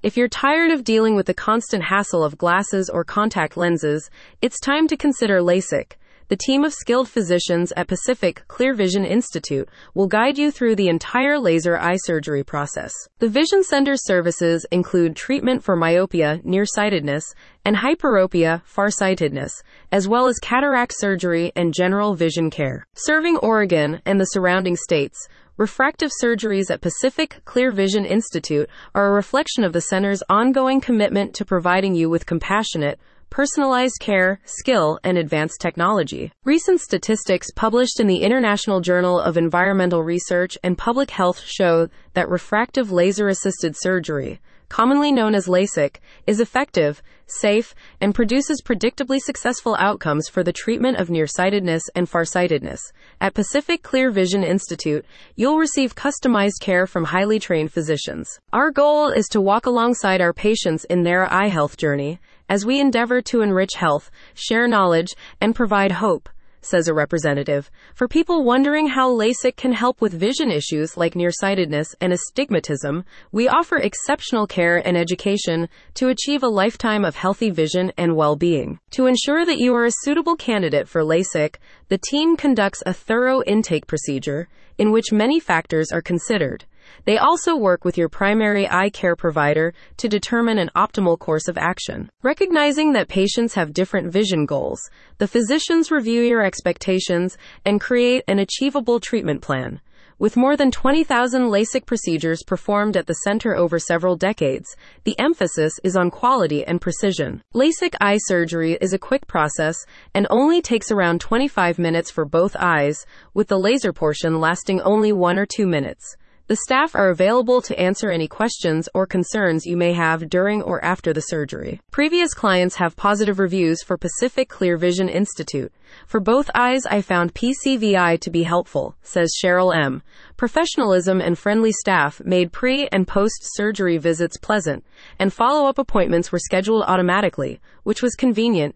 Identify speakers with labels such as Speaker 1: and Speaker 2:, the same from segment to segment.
Speaker 1: If you're tired of dealing with the constant hassle of glasses or contact lenses, it's time to consider LASIK. The team of skilled physicians at Pacific Clear Vision Institute will guide you through the entire laser eye surgery process. The Vision Center's services include treatment for myopia, nearsightedness, and hyperopia, farsightedness, as well as cataract surgery and general vision care. Serving Oregon and the surrounding states, refractive surgeries at Pacific Clear Vision Institute are a reflection of the center's ongoing commitment to providing you with compassionate, personalized care, skill, and advanced technology. Recent statistics published in the International Journal of Environmental Research and Public Health show that refractive laser-assisted surgery, commonly known as LASIK, is effective, safe, and produces predictably successful outcomes for the treatment of nearsightedness and farsightedness. At Pacific Clear Vision Institute, you'll receive customized care from highly trained physicians. Our goal is to walk alongside our patients in their eye health journey as we endeavor to enrich health, share knowledge, and provide hope, says a representative. For people wondering how LASIK can help with vision issues like nearsightedness and astigmatism, we offer exceptional care and education to achieve a lifetime of healthy vision and well-being. To ensure that you are a suitable candidate for LASIK, the team conducts a thorough intake procedure in which many factors are considered. They also work with your primary eye care provider to determine an optimal course of action. Recognizing that patients have different vision goals, the physicians review your expectations and create an achievable treatment plan. With more than 20,000 LASIK procedures performed at the center over several decades, the emphasis is on quality and precision. LASIK eye surgery is a quick process and only takes around 25 minutes for both eyes, with the laser portion lasting only 1 or 2 minutes. The staff are available to answer any questions or concerns you may have during or after the surgery. Previous clients have positive reviews for Pacific Clear Vision Institute. For both eyes, I found PCVI to be helpful, says Cheryl M. Professionalism and friendly staff made pre- and post-surgery visits pleasant, and follow-up appointments were scheduled automatically, which was convenient.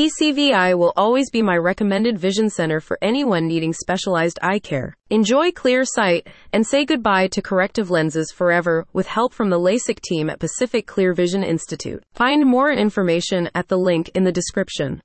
Speaker 1: PCVI will always be my recommended vision center for anyone needing specialized eye care. Enjoy clear sight and say goodbye to corrective lenses forever with help from the LASIK team at Pacific Clear Vision Institute. Find more information at the link in the description.